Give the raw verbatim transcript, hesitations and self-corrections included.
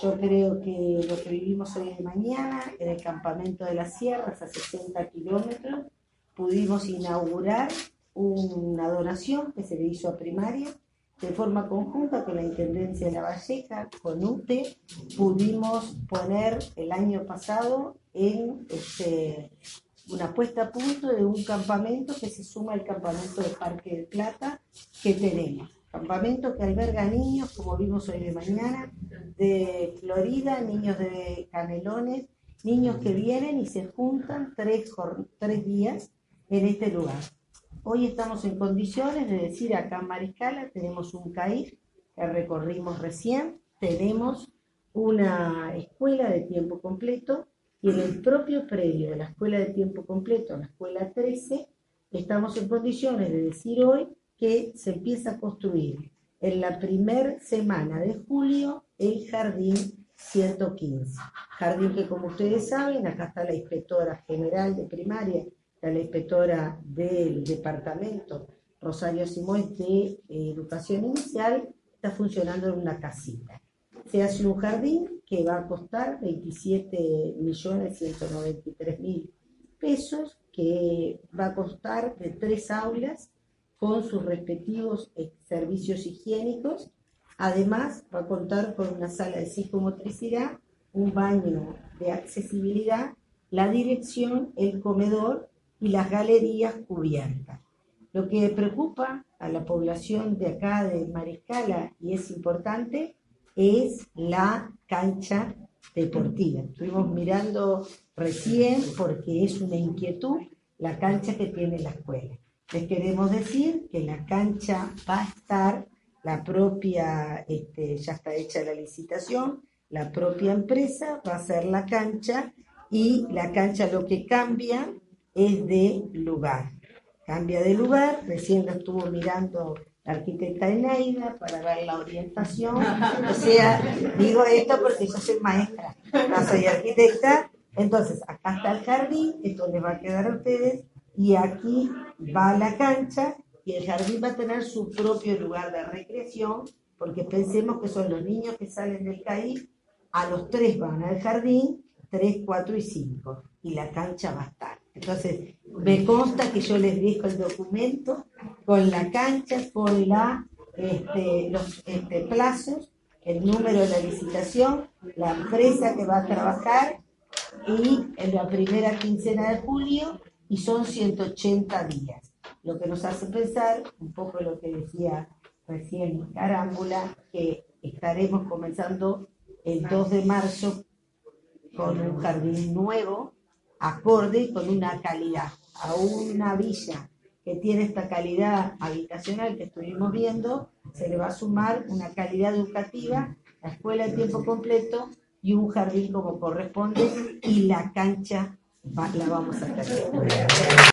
Yo creo que lo que vivimos hoy de mañana en el campamento de las Sierras, a sesenta kilómetros, pudimos inaugurar una donación que se le hizo a primaria de forma conjunta con la Intendencia de La Valleja, con U T E. Pudimos poner el año pasado en este, una puesta a punto de un campamento que se suma al campamento de Parque del Plata que tenemos. Campamento que alberga niños, como vimos hoy de mañana, de Florida, niños de Canelones, niños que vienen y se juntan tres, tres días en este lugar. Hoy estamos en condiciones de decir, acá en Mariscala tenemos un C A I R que recorrimos recién, tenemos una escuela de tiempo completo y en el propio predio de la escuela de tiempo completo, la escuela trece, estamos en condiciones de decir hoy que se empieza a construir en la primera semana de julio el jardín ciento quince. Jardín que, como ustedes saben, acá está la inspectora general de primaria, está la inspectora del departamento, Rosario Simón, de eh, educación inicial, está funcionando en una casita. Se hace un jardín que va a costar veintisiete millones ciento noventa y tres mil pesos, que va a costar de tres aulas, con sus respectivos servicios higiénicos. Además, va a contar con una sala de psicomotricidad, un baño de accesibilidad, la dirección, el comedor y las galerías cubiertas. Lo que preocupa a la población de acá de Mariscala, y es importante, es la cancha deportiva. Estuvimos mirando recién, porque es una inquietud, la cancha que tiene la escuela. Les queremos decir que la cancha va a estar, la propia, este, ya está hecha la licitación, la propia empresa va a hacer la cancha, y la cancha lo que cambia es de lugar. Cambia de lugar, recién lo estuvo mirando la arquitecta Eneida para ver la orientación. O sea, digo esto porque yo soy maestra, no soy arquitecta. Entonces, acá está el jardín, esto les va a quedar a ustedes, y aquí va la cancha, y el jardín va a tener su propio lugar de recreación, porque pensemos que son los niños que salen del C A I R, a los tres van al jardín, tres, cuatro y cinco, y la cancha va a estar. Entonces, me consta que yo les dejo el documento con la cancha, con la, este, los este, plazos, el número de la licitación, la empresa que va a trabajar, y en la primera quincena de julio, y son ciento ochenta días. Lo que nos hace pensar, un poco lo que decía recién Carámbula, que estaremos comenzando el dos de marzo con un jardín nuevo, acorde, con una calidad. A una villa que tiene esta calidad habitacional que estuvimos viendo, se le va a sumar una calidad educativa, la escuela de tiempo completo y un jardín como corresponde, y la cancha va, la vamos a hacer.